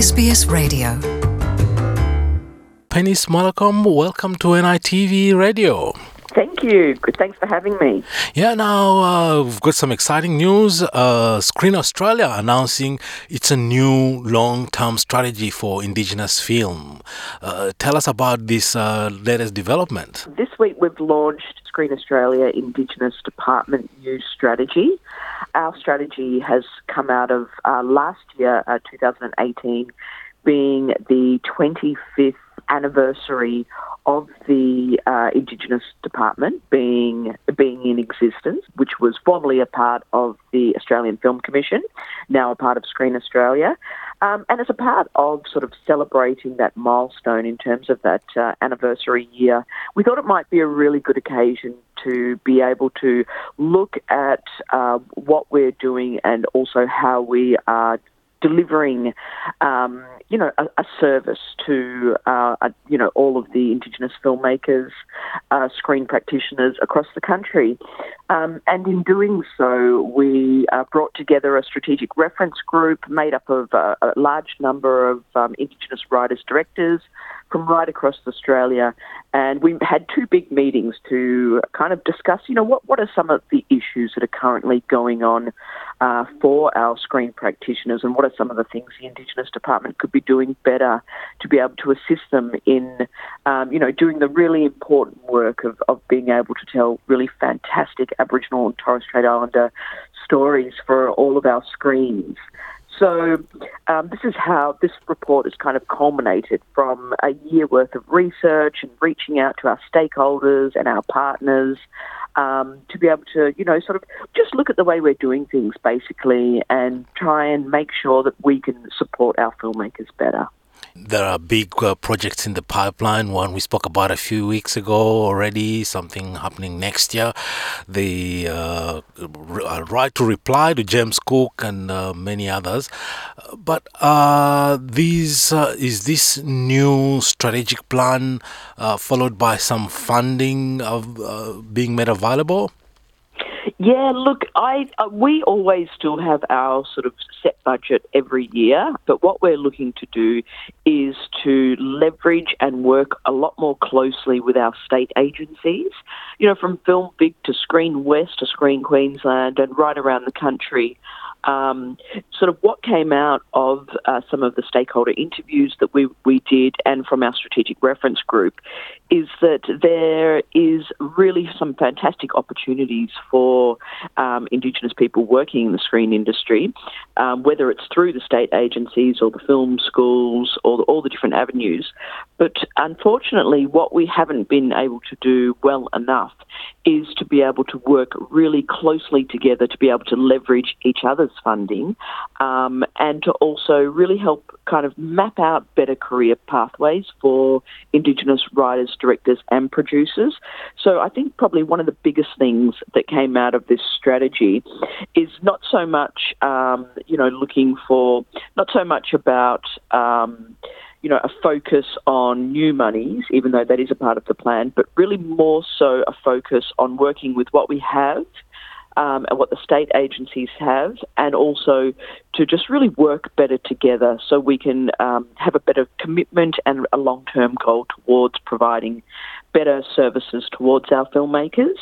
SBS Radio. Penis Malcolm, welcome to NITV Radio. Thank you. Thanks for having me. Yeah, now we've got some exciting news. Screen Australia announcing it's a new long-term strategy for Indigenous film. Tell us about this latest development. This week we've launched Screen Australia Indigenous Department New Strategy. Our strategy has come out of last year, 2018, being the 25th anniversary of the Indigenous Department being in existence, which was formerly a part of the Australian Film Commission, now a part of Screen Australia. And as a part of sort of celebrating that milestone in terms of that anniversary year, we thought it might be a really good occasion to be able to look at what we're doing and also how we are delivering, a service to, all of the Indigenous filmmakers, screen practitioners across the country. And in doing so, we brought together a strategic reference group made up of a large number of Indigenous writers-directors from right across Australia. And we had two big meetings to kind of discuss, what are some of the issues that are currently going on for our screen practitioners, and what are some of the things the Indigenous Department could be doing better to be able to assist them in, doing the really important work of being able to tell really fantastic Aboriginal and Torres Strait Islander stories for all of our screens. So this is how this report has kind of culminated from a year worth of research and reaching out to our stakeholders and our partners to be able to, sort of just look at the way we're doing things basically and try and make sure that we can support our filmmakers better. There are big projects in the pipeline. One we spoke about a few weeks ago already, something happening next year. The right to reply to James Cook and many others. But is this new strategic plan followed by some funding of being made available? Yeah, look, we always still have our sort of set budget every year, but what we're looking to do is to leverage and work a lot more closely with our state agencies, from Film Vic to Screen West to Screen Queensland and right around the country. Sort of what came out of some of the stakeholder interviews that we did and from our strategic reference group is that there is really some fantastic opportunities for Indigenous people working in the screen industry, whether it's through the state agencies or the film schools or all the different avenues. But unfortunately, what we haven't been able to do well enough is to be able to work really closely together to be able to leverage each other's funding and to also really help kind of map out better career pathways for Indigenous writers, directors and producers. So I think probably one of the biggest things that came out of this strategy is not so much, looking for, not so much about a focus on new monies, even though that is a part of the plan, but really more so a focus on working with what we have and what the state agencies have, and also to just really work better together so we can have a better commitment and a long-term goal towards providing better services towards our filmmakers.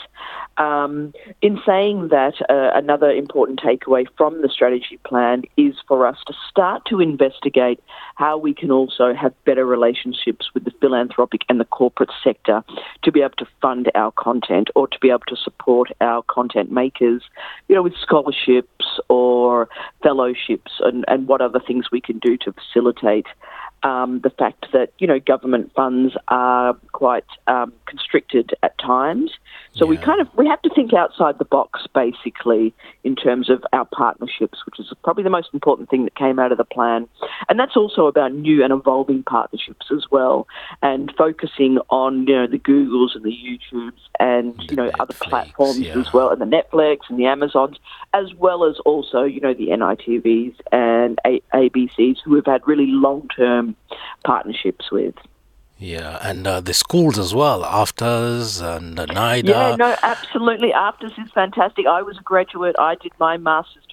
In saying that, another important takeaway from the strategy plan is for us to start to investigate how we can also have better relationships with the philanthropic and the corporate sector to be able to fund our content or to be able to support our content makers, with scholarships or fellowships and what other things we can do to facilitate the fact that, government funds are quite constricted at times. So we have to think outside the box, basically, in terms of our partnerships, which is probably the most important thing that came out of the plan. And that's also about new and evolving partnerships as well, and focusing on, the Googles and the YouTubes and, Netflix, other platforms as well, and the Netflix and the Amazons, as well as also, the NITVs and ABCs who have had really long-term partnerships with. Yeah, and the schools as well, AFTRS and NIDA. Yeah, no, absolutely. AFTRS is fantastic. I was a graduate. I did my master's degree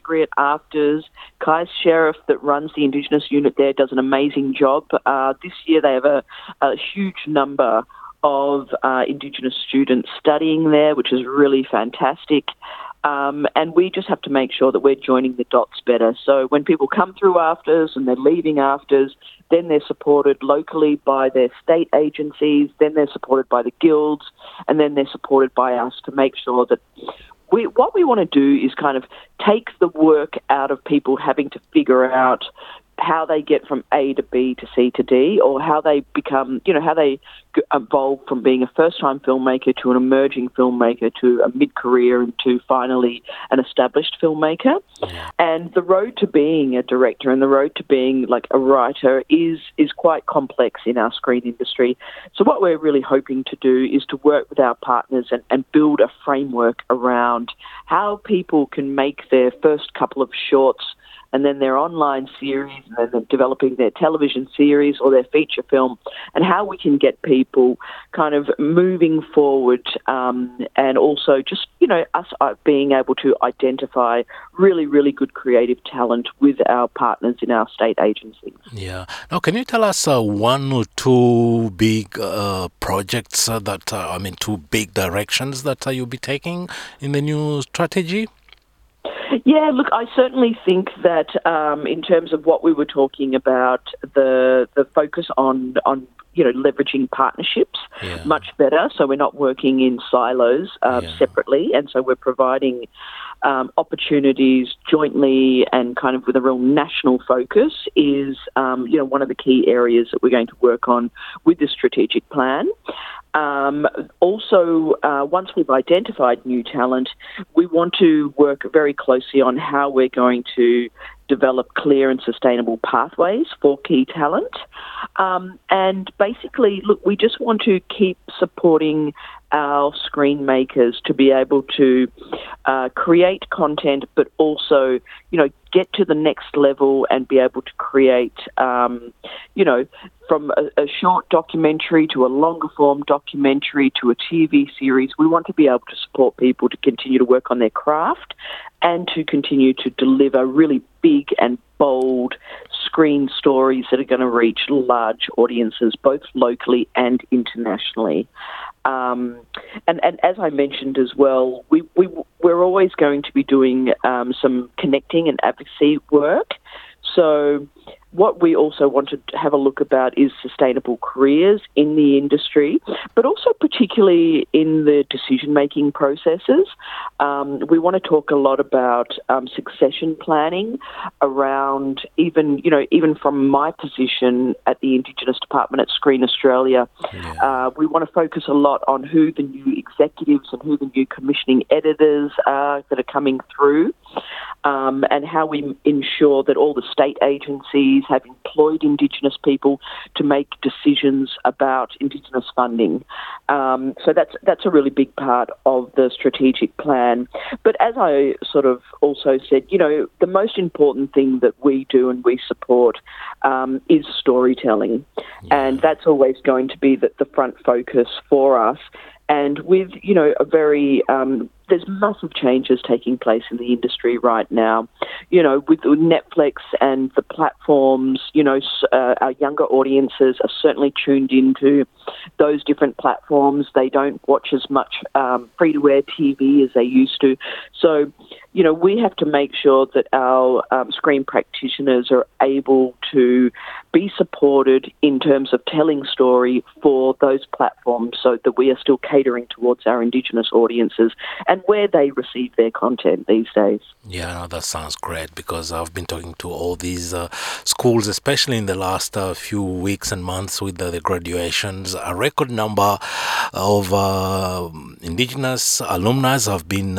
library at AFTRS. Kai Sheriff, that runs the Indigenous unit there, does an amazing job. This year they have a huge number of Indigenous students studying there, which is really fantastic. And we just have to make sure that we're joining the dots better. So when people come through AFTRS and they're leaving AFTRS, then they're supported locally by their state agencies, then they're supported by the guilds, and then they're supported by us to make sure that what we want to do is kind of take the work out of people having to figure out how they get from A to B to C to D, or how they become, how they evolve from being a first-time filmmaker to an emerging filmmaker to a mid-career and to finally an established filmmaker. Yeah. And the road to being a director and the road to being like a writer is quite complex in our screen industry. So what we're really hoping to do is to work with our partners and build a framework around how people can make their first couple of shorts and then their online series, and then they're developing their television series or their feature film, and how we can get people kind of moving forward, and also just, us being able to identify really, really good creative talent with our partners in our state agencies. Yeah. Now, can you tell us one or two big projects two big directions that you'll be taking in the new strategy? Yeah, look, I certainly think that in terms of what we were talking about, the focus on leveraging partnerships much better. So we're not working in silos separately, and so we're providing opportunities jointly and kind of with a real national focus is one of the key areas that we're going to work on with the strategic plan. Also, once we've identified new talent, we want to work very closely on how we're going to develop clear and sustainable pathways for key talent. And basically, look, we just want to keep supporting our screen makers to be able to create content, but also, get to the next level and be able to create, from a short documentary to a longer form documentary to a TV series. We want to be able to support people to continue to work on their craft and to continue to deliver really big and bold screen stories that are going to reach large audiences, both locally and internationally. And as I mentioned as well, we're always going to be doing some connecting and advocacy work. So what we also want to have a look about is sustainable careers in the industry, but also particularly in the decision-making processes. We want to talk a lot about succession planning around even from my position at the Indigenous Department at Screen Australia. We want to focus a lot on who the new executives and who the new commissioning editors are that are coming through, and how we ensure that all the state agencies have employed Indigenous people to make decisions about Indigenous funding. So that's a really big part of the strategic plan. But as I sort of also said, the most important thing that we do and we support is storytelling. And that's always going to be the front focus for us. And with, a very, there's massive changes taking place in the industry right now. With Netflix and the platforms, our younger audiences are certainly tuned into those different platforms. They don't watch as much free-to-air TV as they used to. So, we have to make sure that our screen practitioners are able to be supported in terms of telling story for those platforms so that we are still catering towards our Indigenous audiences and where they receive their content these days. Yeah, no, that sounds great, because I've been talking to all these schools, especially in the last few weeks and months with the graduations. A record number of Indigenous alumni have been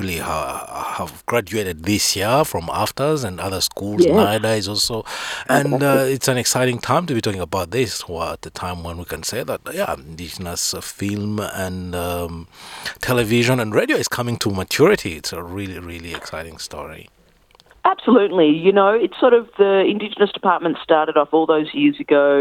have graduated this year from AFTRS and other schools. NIDA is also, and it's an exciting time to be talking about this. At the time when we can say that, Indigenous film and television and radio is coming to maturity. It's a really, really exciting story. Absolutely. It's sort of the Indigenous Department started off all those years ago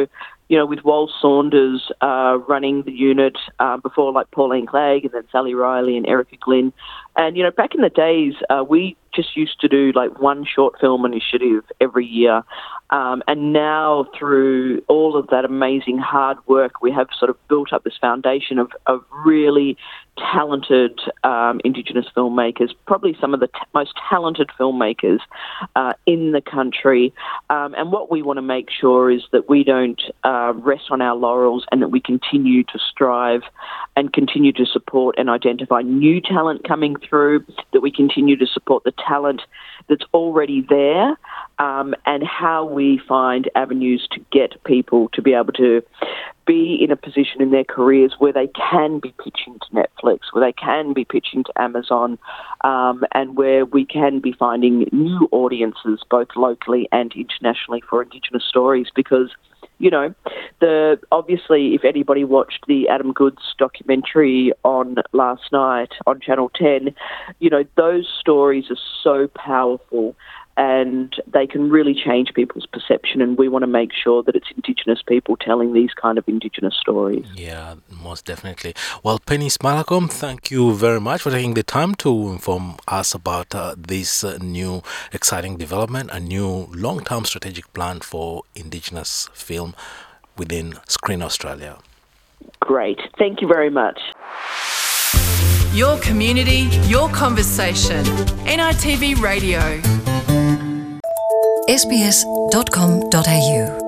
with Wal Saunders running the unit before, like Pauline Clegg and then Sally Riley and Erica Glynn. And, back in the days, we just used to do like one short film initiative every year. And now through all of that amazing hard work, we have sort of built up this foundation of really talented Indigenous filmmakers, probably some of the most talented filmmakers in the country. And what we want to make sure is that we don't rest on our laurels and that we continue to strive and continue to support and identify new talent coming through, that we continue to support the talent that's already there, and how we find avenues to get people to be able to be in a position in their careers where they can be pitching to Netflix, where they can be pitching to Amazon, and where we can be finding new audiences both locally and internationally for Indigenous stories. Because, obviously, if anybody watched the Adam Goodes documentary on last night on Channel 10, those stories are so powerful and they can really change people's perception, and we want to make sure that it's Indigenous people telling these kind of Indigenous stories. Yeah, most definitely. Well, Penny Smallacombe, thank you very much for taking the time to inform us about this new exciting development, a new long-term strategic plan for Indigenous film within Screen Australia. Great. Thank you very much. Your community, your conversation. NITV Radio. sbs.com.au